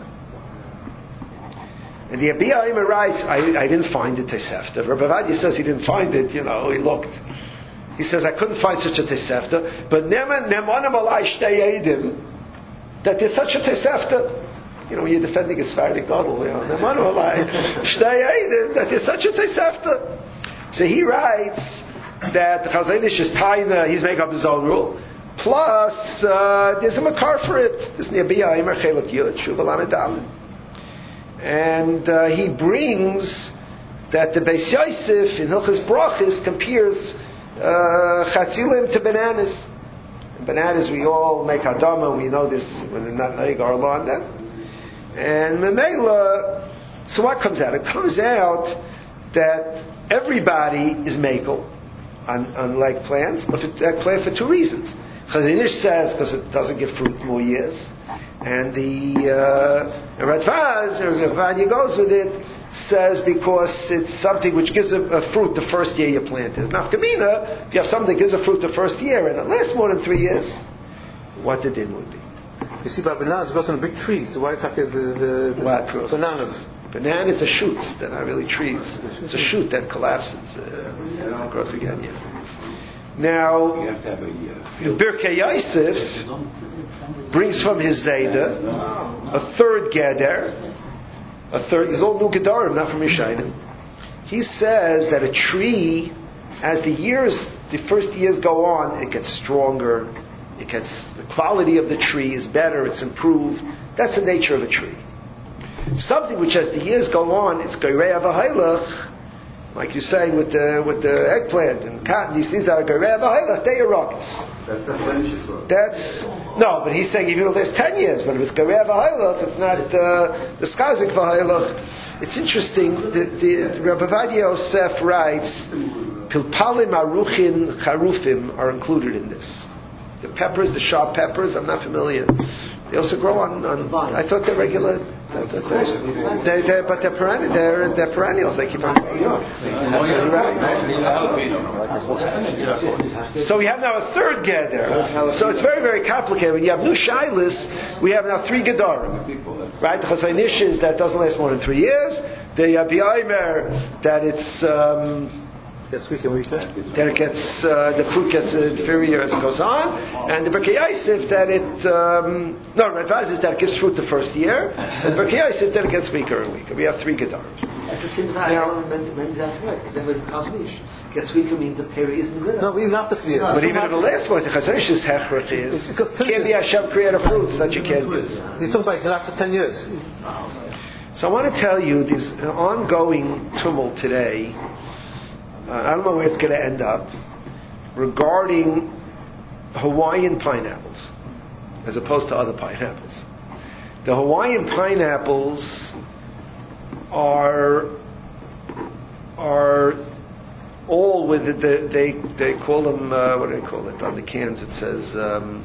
[SPEAKER 1] And the Abi Aimer writes, I, I didn't find a Tosefta. Rabbi Vadia says he didn't find it, you know, he looked. He says, I couldn't find such a Tosefta, but Neman Nemanim Alai Shtei Eidim, that there's such a Tosefta. You know, when you're defending a Sephardic Gadol, you know, Nemanim Alai Shtei Eidim, that there's such a Tosefta. So he writes that the Chazon Ish is Taina, he's making up his own rule. Plus, uh, there's a makar for it. There's the Abi Aimer Chelik Yud, Tshuva Lamed Aleph. And uh, he brings that the Beis Yosef in Hilchos Brachos compares uh, chatzilim to bananas. And bananas, we all make hadama. We know this when they're not naig our law on them. And Memela, so what comes out? It comes out that everybody is makel on, on like plants, but for, uh, plant for two reasons. Chazon Ish says because it doesn't give fruit more years. And the uh, Radvaz, or Radvanya goes with it, says because it's something which gives a, a fruit the first year you plant it. Now, Kamina, if you have something that gives a fruit the first year and it lasts more than three years, what the din would be.
[SPEAKER 2] You see, but bananas go on big trees. Why the, the, the
[SPEAKER 1] what?
[SPEAKER 2] bananas?
[SPEAKER 1] Bananas are shoots. They're not really trees. It's a shoot that collapses. Uh, grows again, yeah. Now,
[SPEAKER 10] you have to have a uh,
[SPEAKER 1] Birkei Yosef brings from his Zayda a third Geder, a third, he's all new Gedarim, not from Yishayim. He says that a tree, as the years, the first years go on, it gets stronger, it gets, the quality of the tree is better, it's improved. That's the nature of a tree. Something which as the years go on, it's Goyrei Avahailach, like you're saying with the with the eggplant and cotton, these things that are Goyrei Avahailach, they are rockets.
[SPEAKER 4] That's the Flemish book.
[SPEAKER 1] That's no, but he's saying even if there's ten years, but if it's Goyrei Avahailach, it's not uh, the Skazik Vahailach. It's interesting. The, the Rabbi Vadia Yosef writes, Pilpalim Aruchin Charufim are included in this. The peppers, the sharp peppers, I'm not familiar. They also grow on. on I thought they're regular. They, they, but they're perennial. They're, they're perennials. They keep on growing. So we have now a third Geder. So it's very, very complicated. When you have new Shilas, we have now three Gedarim. Right? The Chazon Ish is that doesn't last more than three years. The Abi Aimer that it's. Um,
[SPEAKER 2] Gets weaker and weaker.
[SPEAKER 1] Then it gets uh, the fruit gets inferior as it goes on, and the Birkei Yosef that it um, no Radvaz is that it gives fruit the first year, and the Birkei Yosef that it gets weaker and weaker. We have three Gedarim.
[SPEAKER 8] That's the same time when that's right. It's never the Chazon Ish. Gets weaker means the peri isn't good.
[SPEAKER 2] No, even after three years.
[SPEAKER 1] But even if the last one, the Chazon Ish's hechrich is can't be Hashem creator fruits that you can't use.
[SPEAKER 2] He talks about it after ten years.
[SPEAKER 1] So I want to tell you this ongoing tumult today. Uh, I don't know where it's going to end up, regarding Hawaiian pineapples, as opposed to other pineapples. The Hawaiian pineapples are are all with the, the, they they call them uh, what do they call it on the cans? It says um,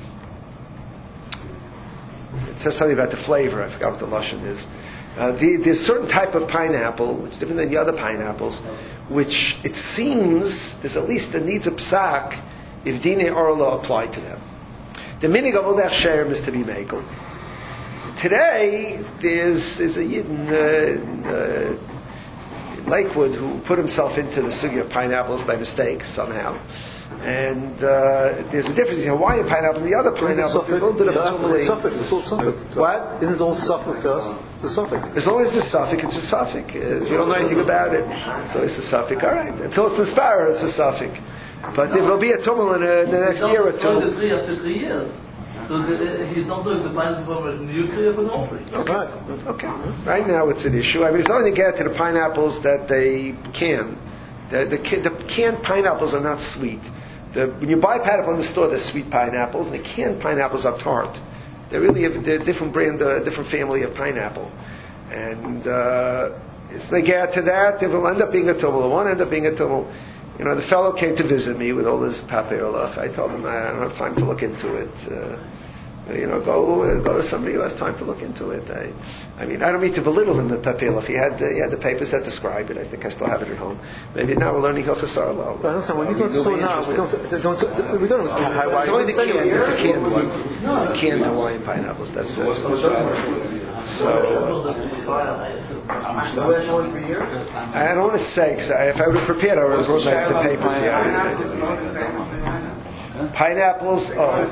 [SPEAKER 1] it says something about the flavor. I forgot what the lashon is. Uh, the, there's a certain type of pineapple, which is different than the other pineapples, which it seems there's at least a needs of psak if Dinei Orla apply to them. The minig of Odech Sherem is to be makel. today, there's, there's a Yid in, uh, in uh, Lakewood who put himself into the sugya of pineapples by mistake somehow. And uh, there's a difference in Hawaiian pineapples and the other pineapples. There's a little bit of tumbling.
[SPEAKER 2] It's all suffix.
[SPEAKER 1] What?
[SPEAKER 2] Isn't it all suffix to us? It's a suffix.
[SPEAKER 1] As long as it's a suffix, it's a suffix. Uh, if you don't know anything about it, so it's a suffix. All right. Until it's a sparrow, it's a suffix. But if there'll be a tumble in, a, in the next year or two.
[SPEAKER 3] It's three after three years. So the, uh, he's not doing the pineapple from a nuclear for no free.
[SPEAKER 1] Okay. Okay. Right now it's an issue. I mean, it's only to get to the pineapples that they can. The, the, the canned pineapples are not sweet. The, when you buy pineapple in the store, they're sweet pineapples, and the canned pineapples are tart. They're really a, they're a different brand, a different family of pineapple. And uh, if they get to that, it will end up being a tumble. It won't end up being a tumble. You know, the fellow came to visit me with all his papeolach. I told him I don't have time to look into it. Uh, you know, go uh, go to somebody who has time to look into it. I, I mean, I don't mean to belittle him, the papeolach. He had uh, he had the papers that describe it. I think I still have it at home. Maybe now we're learning Hilchos Arlo.
[SPEAKER 2] But understand, when you go to store now, we don't, don't, we don't know Hawaii.
[SPEAKER 1] It's only the canned, the canned ones. The canned Hawaiian pineapples. That's it. So, I don't want to say, because if I would have prepared, I would have brought back the papers here. Pineapples, oh.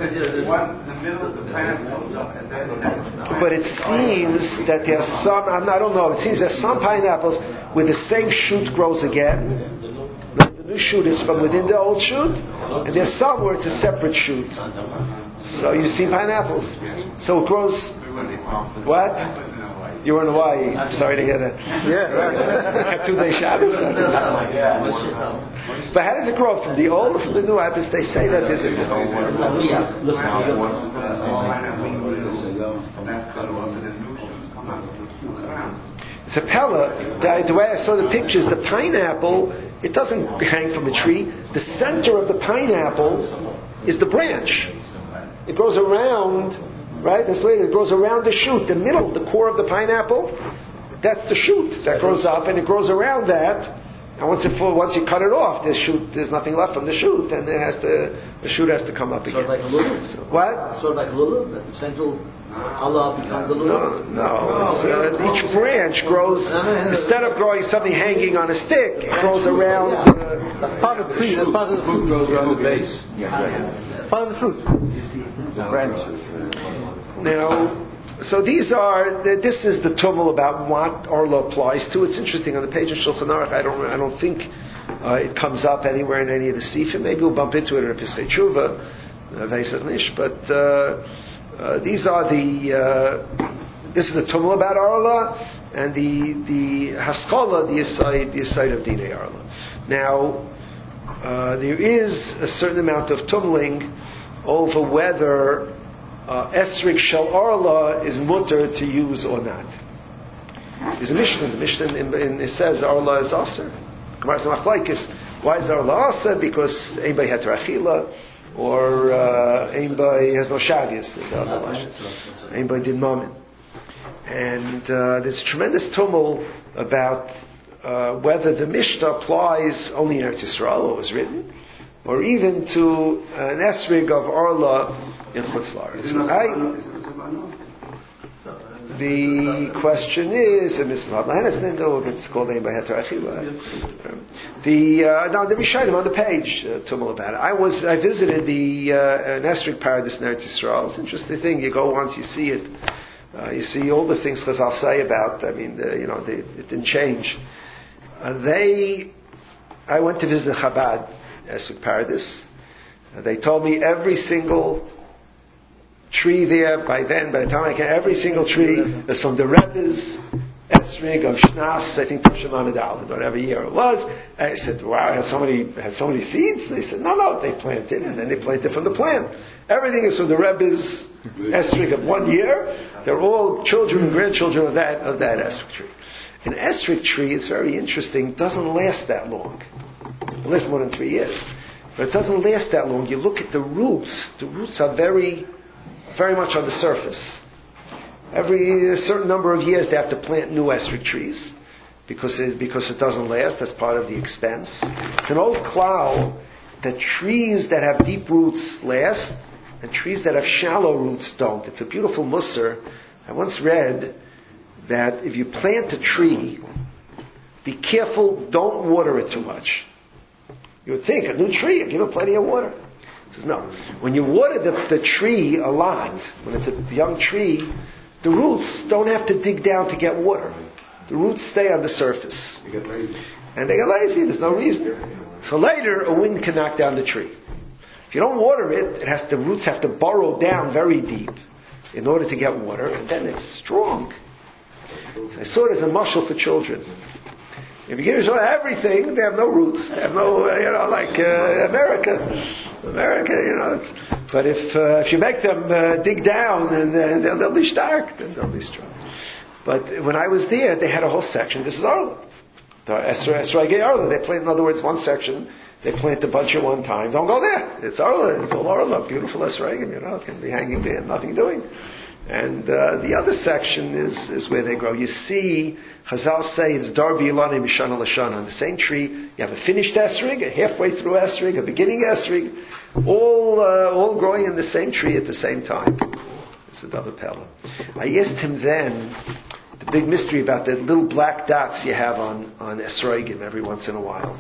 [SPEAKER 1] But it seems that there are some, I don't know, it seems there's some pineapples where the same shoot grows again. The new shoot is from within the old shoot, and there's some where it's a separate shoot. So you see pineapples. So it grows, what? You were in Hawaii. I'm sorry to hear that.
[SPEAKER 2] Yeah, right.
[SPEAKER 1] Two day Shabbos. But how does it grow? From the old or from the new? They say that there's a. It's a pella. The, the way I saw the pictures, the pineapple, it doesn't hang from a tree. The center of the pineapple is the branch. It grows around. Right? That's the way it grows around the shoot. The middle, the core of the pineapple, that's the shoot that grows up, and it grows around that. And once it full, once you cut it off, the shoot, there's nothing left from the shoot, and it has to, the shoot has to come up again.
[SPEAKER 8] Sort of like a lulav.
[SPEAKER 1] So, what?
[SPEAKER 8] Sort of like a lulav. That the central Allah becomes a lulav.
[SPEAKER 1] No, no. Uh, each branch grows instead of growing something hanging on a stick, it grows around. Uh,
[SPEAKER 2] That's part of the tree. That's part of the fruit grows around the base. Yeah. Part of the fruit.
[SPEAKER 9] The branches.
[SPEAKER 1] Now, so these are, this is the tumble about what Arlo applies to. It's interesting, on the page of Shulchan Aruch, I don't, I don't think uh, it comes up anywhere in any of the Sifim. Maybe we'll bump into it in a Pesach Tshuva, Veisat Nish, but uh, uh, these are the, uh, this is the tumble about Arlo, and the, the Haskalah, the aside, the aside of Dinei Arlo. Now, uh, there is a certain amount of tumbling over whether Uh, Esrik Shel Arla is mutter to use or not. There's a Mishnah. The Mishnah in, in, it says Arla is aser. Why is Arla aser? Because anybody had Rachila, or uh, anybody has no Shagias. Anybody did Mammon. And uh, there's a tremendous tumult about uh, whether the Mishnah applies only in Eretz Yisrael, it was written, or even to an esrig of Arla in Chutz La'aretz. The question is, and this is not it's called name by Heter Achila. The uh, now the Rishonim on the page uh, tumul about it. I was I visited the uh, an esrig paradise in Eretz Yisrael. It's an interesting thing. You go once, you see it. Uh, you see all the things Chazal say about. I mean, the, you know, they, it didn't change. Uh, they, I went to visit the Chabad Esrik Paradis. Uh, they told me every single tree there, by then, by the time I came, every single tree is from the Rebbe's Esrig of Shnas, I think Tishon Lamed Aleph, whatever year it was. I said, wow, it had so many, had so many seeds? They said, no, no, they planted, and then they planted from the plant. Everything is from the Rebbe's Esrig of one year. They're all children and grandchildren of that, of that Esrig tree. An Esrig tree, it's very interesting, doesn't last that long. It lasts more than three years. But it doesn't last that long. You look at the roots, the roots are very, very much on the surface. Every certain number of years they have to plant new esrig trees because it, because it doesn't last. That's part of the expense. It's an old klal that trees that have deep roots last and trees that have shallow roots don't. It's a beautiful musar I once read that if you plant a tree, be careful, don't water it too much. You would think, a new tree, give it plenty of water. He says, no. When you water the, the tree a lot, when it's a young tree, the roots don't have to dig down to get water. The roots stay on the surface.
[SPEAKER 4] You get lazy.
[SPEAKER 1] And they get lazy, there's no reason. So later, a wind can knock down the tree. If you don't water it, it has the roots have to burrow down very deep in order to get water, and then it's strong. So I saw it as a mashal for children. If you give them everything, they have no roots. They have no, uh, you know, like uh, America. America, you know. It's, but if uh, if you make them uh, dig down, and uh, they'll, they'll be stark, then they'll be strong. But when I was there, they had a whole section. This is Arla. The Esrogei Arla. They plant, in other words, one section. They plant a bunch at one time. Don't go there. It's Arla. It's all Arla. Beautiful Esrogei. You know, it can be hanging there, nothing doing. And uh, the other section is, is where they grow. You see, Chazal say it's Darbi Ilani Mishana Lashana. On the same tree, you have a finished esrig, a halfway through esrig, a beginning esrig, all uh, all growing in the same tree at the same time. It's a double pella. I asked him then the big mystery about the little black dots you have on on esrogim every once in a while.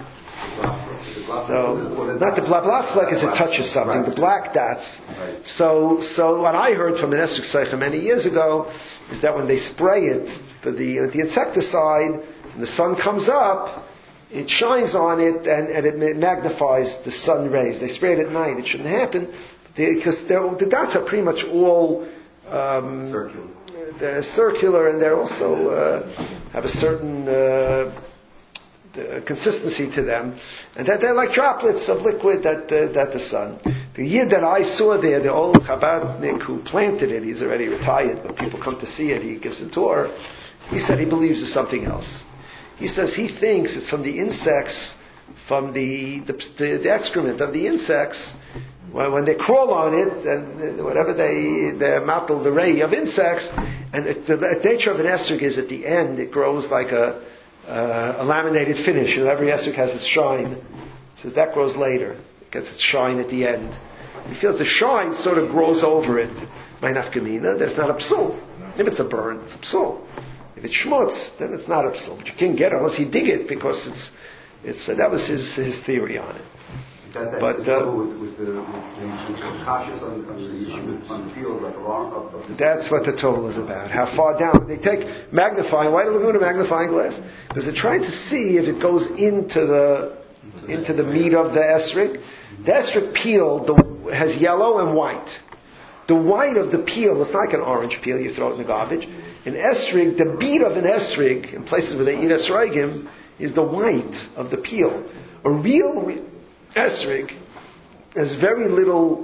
[SPEAKER 1] So, not the black, black fleck is it touches something, the black dots. So, so what I heard from an Esrog Seicha many years ago is that when they spray it for the, uh, the insecticide, and the sun comes up, it shines on it and, and it magnifies the sun rays. They spray it at night, it shouldn't happen, because the dots are pretty much all um,
[SPEAKER 4] circular.
[SPEAKER 1] They're circular, and they also uh, have a certain uh, the consistency to them, and that they're like droplets of liquid that uh, that the sun. The yid that I saw there, the old Chabadnik who planted it, he's already retired, but people come to see it, he gives a tour, he said he believes it's something else. He says he thinks it's from the insects, from the the, the, the excrement of the insects, when, when they crawl on it, and whatever they, they mattle the ray of insects, and it, the, the nature of an esrog is at the end, it grows like a Uh, a laminated finish, and every esrog has its shine. So that grows later. It gets its shine at the end. He feels the shine sort of grows over it. My nafkamina, that's not a psul. If it's a burn, it's a psul. If it's schmutz, then it's not a psul. But you can't get it unless you dig it, because it's it's uh, that was his his theory on it.
[SPEAKER 4] That, that's
[SPEAKER 1] but
[SPEAKER 4] the
[SPEAKER 1] uh,
[SPEAKER 4] with, with the with the cautious on, on the on the field like around of, of the
[SPEAKER 1] that's what the Torah is about. How far down they take magnifying? Why do they go to magnifying glass? Because they're trying to see if it goes into the into the meat of the esrog. The esrog peel the, has yellow and white. The white of the peel, it's like an orange peel. You throw it in the garbage. An esrog, the beat of an esrog in places where they eat esrogim is the white of the peel. A real re- esrog has very little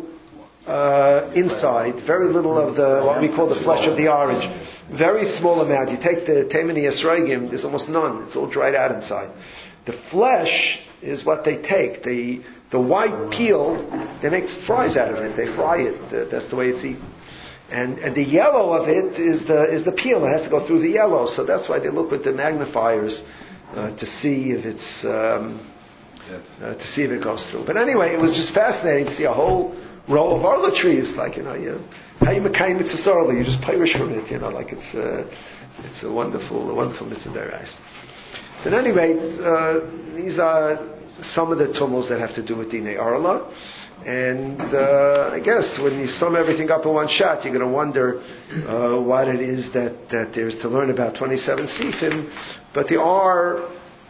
[SPEAKER 1] uh, inside, very little of the what we call the flesh of the orange. Very small amount. You take the Taimani esrogim, there's almost none. It's all dried out inside. The flesh is what they take. The the white peel, they make fries out of it. They fry it. That's the way it's eaten. And and the yellow of it is the is the peel. It has to go through the yellow. So that's why they look with the magnifiers uh, to see if it's. Um, Uh, to see if it goes through. But anyway, it was just fascinating to see a whole row of arla trees. Like, you know, you, how you mekayim mitzvah arla, you just pirish from it. You know, like it's uh, it's a wonderful, a wonderful mitzvah derais. So, at any rate, uh, these are some of the tumults that have to do with dinei arla. And uh, I guess when you sum everything up in one shot, you're going to wonder uh, what it is that, that there's to learn about twenty-seven sifim. But there are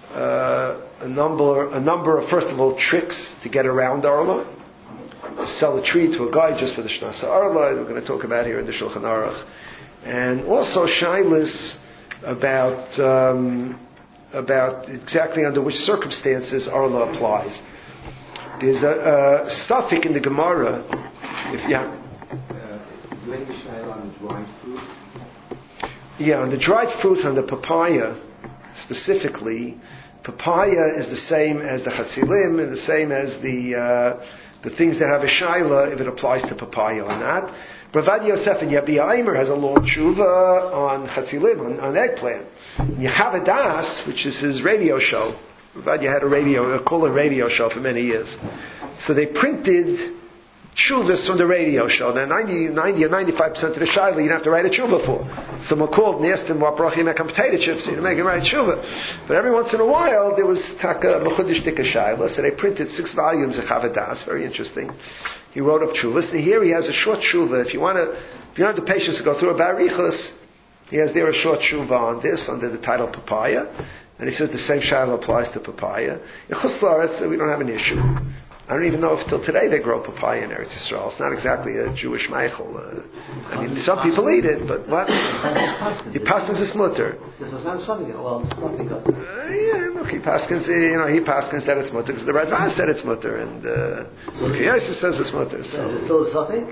[SPEAKER 1] Uh, a number, a number of, first of all, tricks to get around Arla. To sell a tree to a guy just for the Shnasa Arla, we're going to talk about here in the Shulchan Aruch. And also shaylas about, um, about exactly under which circumstances Arla applies. There's a, a suffix in the Gemara, if you have...
[SPEAKER 4] Uh, on the dried fruit?
[SPEAKER 1] Yeah, on the dried fruits, on the papaya, specifically, papaya is the same as the chatzilim and the same as the uh, the things that have a shaila if it applies to papaya or not. Ravad Yosef and Yabi Aimer has a long tshuva on chatzilim, on, on eggplant. Yehav Das, which is his radio show. Ravad had a radio, a call a radio show for many years. So they printed Tshuvas from the radio show. Now ninety, ninety or ninety-five percent of the shayla you don't have to write a tshuva for. Someone called and asked him what bracha you make on potato chips, you make him write tshuva. But every once in a while there was taka mechudish tika shayla, so they printed six volumes of Chavadas, very interesting. He wrote up tshuvas, and here he has a short tshuva. If you want to, if you don't have the patience to go through a barichus, he has there a short tshuva on this under the title Papaya, and he says the same shayla applies to papaya. In Chutz La'aretz, we don't have an issue. I don't even know if till today they grow papaya in Eretz Yisrael. It's not exactly a Jewish meichel. Uh, I mean, some people eat it, but what? He paskins is mutter.
[SPEAKER 8] This is not something. Well, it's something else.
[SPEAKER 1] Uh, yeah, look, he paskins. You know, he paskins that it's mutter because the Radvan said it's mutter, and uh, Kiyosha says it's mutter. So.
[SPEAKER 8] Is it still a suffix?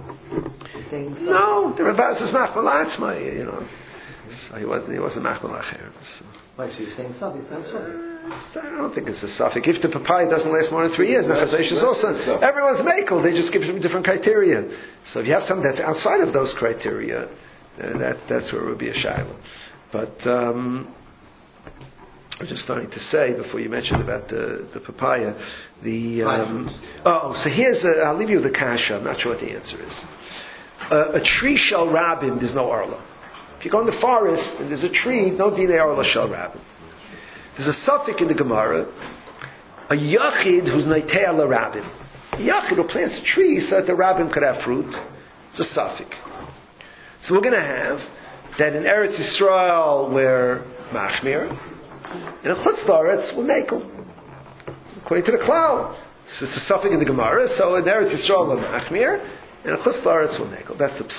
[SPEAKER 1] No, the Radvan says machmalatzma. You know, so he wasn't. He wasn't machmalacher. So.
[SPEAKER 8] Why, so you're saying something? It's not something.
[SPEAKER 1] I don't think it's a suffix. If the papaya doesn't last more than three years, Nachazesh is also everyone's makel. They just give them different criteria. So if you have something that's outside of those criteria, uh, that that's where it would be a shayla. But um, I was just starting to say before you mentioned about the, the papaya, the um, oh, so here's a, I'll leave you with the kasha. I'm not sure what the answer is. Uh, a tree shel rabim, there's no arla. If you go in the forest and there's a tree, no dinei arla shel rabim. There's a suffix in the Gemara, a yachid who's neitea l'rabim. A yachid who plants a tree so that the rabbim could have fruit. It's a suffix. So we're going to have that in Eretz Yisrael we're machmir, and in Chutz La'aretz we're mekel. According to the cloud. So it's a suffix in the Gemara, so in Eretz Yisrael we're machmir, and in Chutz La'aretz we're mekel. That's the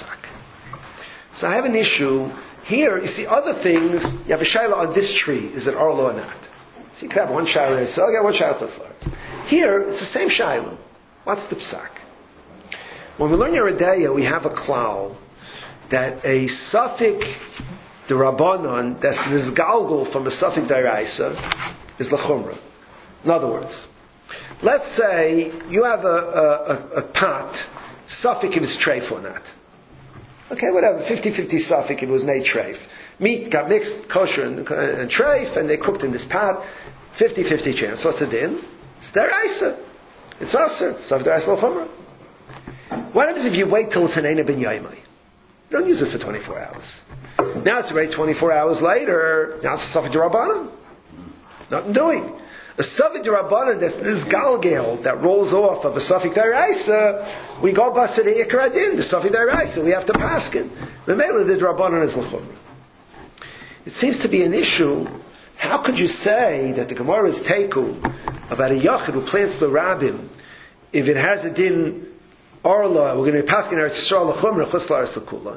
[SPEAKER 1] psak. So I have an issue. Here, you see other things, you have a shayla on this tree, is it arlo or not? So you could have one shayla, so yeah, one shayla. Here, it's the same shayla. What's the psak? When we learn Yeridaya, we have a klal that a suffix d'Rabbanan that's nizgalgul from a suffix d'Oraisa is l'chumra. In other words, let's say you have a, a, a, a pot, suffix is treif or not. Okay, whatever, fifty-fifty suffix, it was made treif. Meat got mixed, kosher and, and treif, and they cooked in this pot, fifty-fifty chance. What's the din? It's deraisa. It's aser. Suffix deraisa l'chumra. What happens if you wait till it's an eina ben yaimai? Don't use it for twenty-four hours. Now it's already twenty-four hours later, now it's a suffix d'Rabbanan. Nothing doing. A suffix d'Rabbanan that's this galgal that rolls off of a suffix d'Oraisa, we go bust to the Ikar Adin, the suffix d'Oraisa, we have to paskin. The mele the d'Rabbanan is l'chumra. It seems to be an issue. How could you say that the Gemara is teku about a yachid who plants the rabbim if it has a din arla, we're going to be paskin Eretz Yisrael l'chumra, Chutz La'aretz l'kula.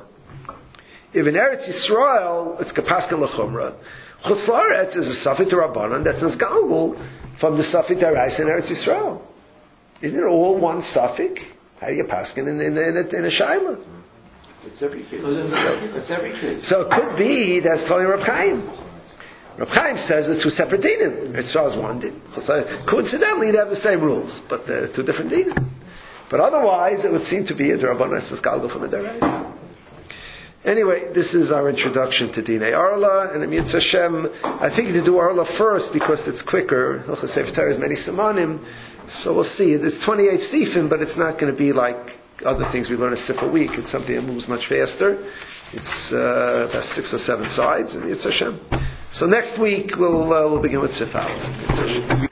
[SPEAKER 1] If in Eretz Yisrael it's kapaskin l'chumra, Chutz La'aretz is a suffix d'Rabbanan that's nisgalgul from the suffix d'Oraisa in Eretz Yisrael. Isn't it all one suffix? How do you paskin in, in, in, a, in a shayla?
[SPEAKER 10] It's every case. It's every case.
[SPEAKER 1] So it could be that's Tony Reb Chaim. Reb Chaim says it's two separate dinim. Eretz Yisrael is one din. Coincidentally, they have the same rules, but they're two different dinim. But otherwise, it would seem to be a d'Rabbanan that's nisgalgul from a d'Oraisa. Anyway, this is our introduction to Dinei Arla, and Emir Hashem, I think to do Arla first because it's quicker. Hilchos Sefer Torah is many simanim, so we'll see. It's twenty-eight sifim, but it's not going to be like other things we learn a sif a week. It's something that moves much faster. It's uh, about six or seven sides, Emir Hashem. So next week we'll uh, we'll begin with Sif Aleph.